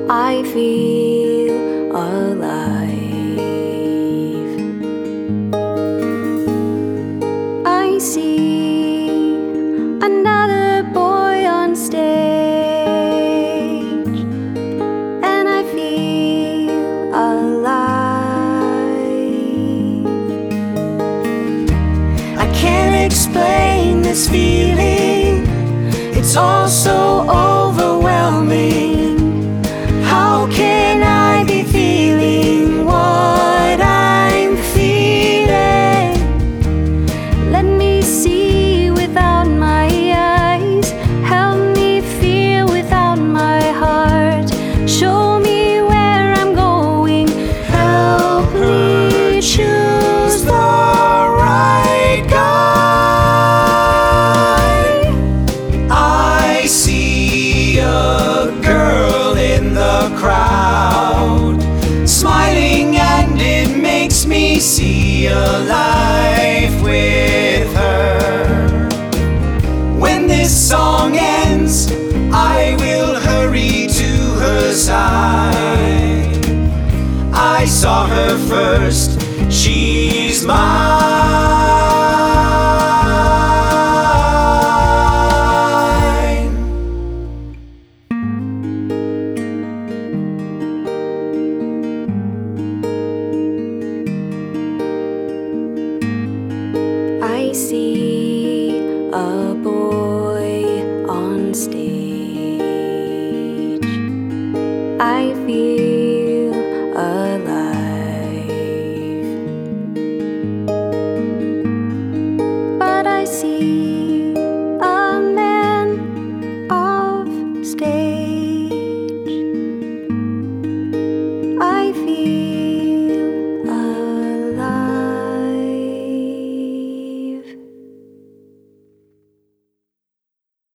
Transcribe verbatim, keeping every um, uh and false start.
I feel alive. I see another boy on stage, and I feel alive. I can't explain this feeling, it's all so overwhelming. How can I be feeling what I'm feeling? Let me see without my eyes, help me feel without my heart, show me where I'm going, help me choose the right guy. I see a girl in the crowd, smiling, and it makes me see a life with her. When this song ends, I will hurry to her side. I saw her first, she's mine.